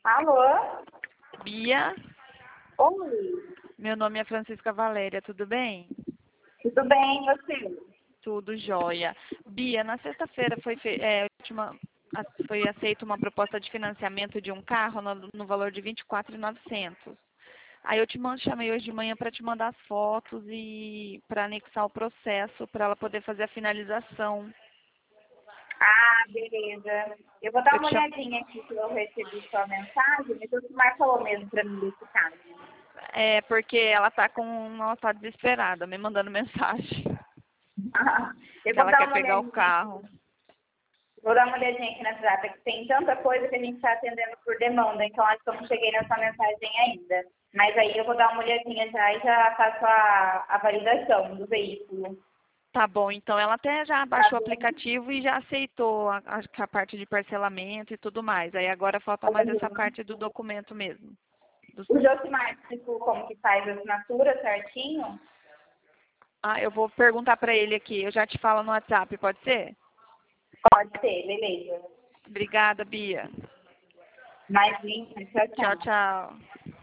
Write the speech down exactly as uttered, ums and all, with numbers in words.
Alô? Bia, Oi, meu nome é Francisca Valéria, tudo bem? tudo bem, e você? Tudo jóia. Bia, na sexta-feira foi, fe- é, última- a- foi aceita uma proposta de financiamento de um carro no, no valor de vinte e quatro mil e novecentos. Aí eu te mando, chamei hoje de manhã para te mandar as fotos e para anexar o processo para ela poder fazer a finalização. Ah, beleza. Eu vou dar Eu uma te chamo, olhadinha aqui que eu recebi sua mensagem, mas o Silmar falou mesmo pra mim desse caso. é porque ela tá com, ela tá desesperada, me mandando mensagem, Eu que vou ela dar quer uma pegar o olhadinha carro. aqui. Vou dar uma olhadinha aqui na WhatsApp, que tem tanta coisa que a gente está atendendo por demanda, então acho que eu não cheguei nessa mensagem ainda. Mas aí eu vou dar uma olhadinha já e já faço a, a validação do veículo. Tá bom, então ela até já Tá baixou o bom? aplicativo e já aceitou a, a- a parte de parcelamento e tudo mais. Aí agora falta mais essa parte do documento mesmo. Do- O Josimar explicou como que faz a assinatura certinho? Ah, eu vou perguntar para ele aqui. Eu já te falo no WhatsApp, pode ser? Pode ser, beleza. Obrigada, Bia. Imagina, tchau, Tchau, tchau. tchau.